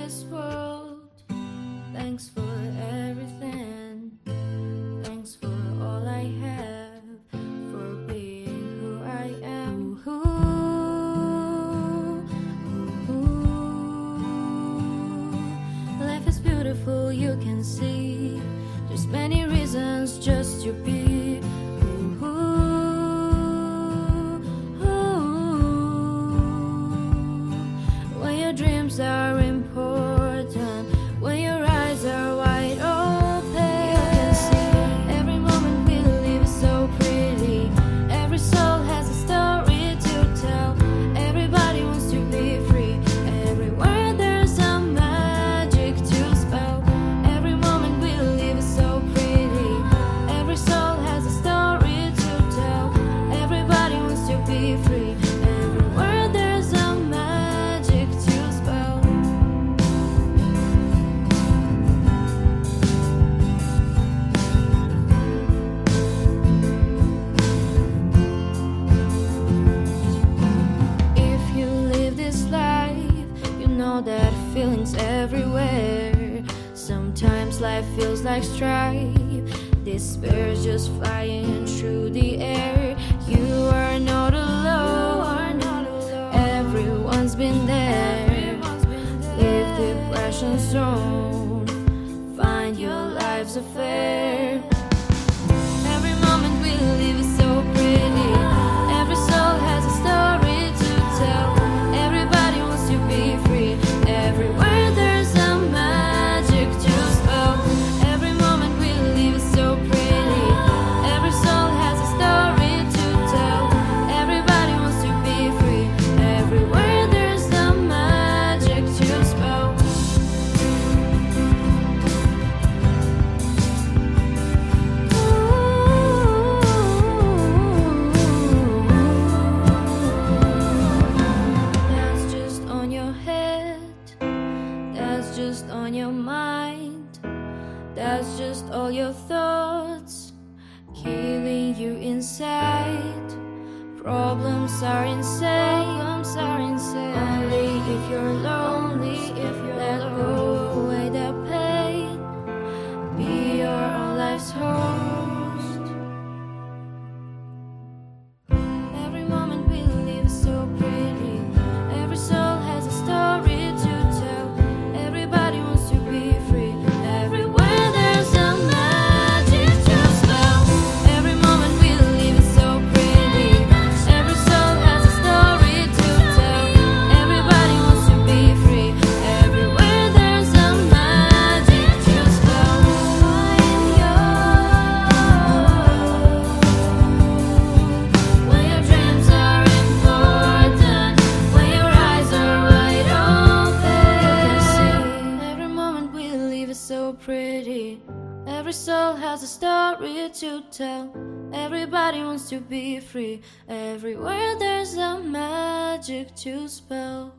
this world. Thanks for everything. Thanks for all I have, for being who I am. Life is beautiful, you can see. There's many reasons just to be. When your dreams are important, when your eyes are wide open, you can see every moment we live is so pretty. Every soul has a story to tell. Everybody wants to be free. Everywhere there's a magic to spell. Every moment we live is so pretty. Every soul has a story to tell. Everybody wants to be free. Everywhere there's a magic to spell. If you live this life, you know that feelings everywhere. Sometimes life feels like strife. Despair's just flying through the air. You are not alone. Everyone's been there. Leave depression zone. Find your life's affair. Every moment we live is so pretty. Every soul has a story to tell. Everybody wants to be free. Everywhere there's a magic to spell. Every moment we live is so pretty. Every soul has a story to tell. Everybody wants to be free. Everywhere there's a magic to spell. That's just on your head. That's just on your mind. That's just all your thoughts, killing you inside. Problems are insane. Only if you're lonely, if you let go away that pain. Be your own life's host. Every moment we live is so pretty. Every soul has a story to tell. Everybody wants to be free. Everywhere there's a magic to spell. Every moment we live is so pretty. Every soul has a story to tell. Everybody wants to be free. Everywhere there's a magic to spell. Find when your dreams are important, when your eyes are wide open, you can see every moment we live is so pretty. Every soul has a story to tell. Everybody wants to be free. Everywhere there's a magic to spell.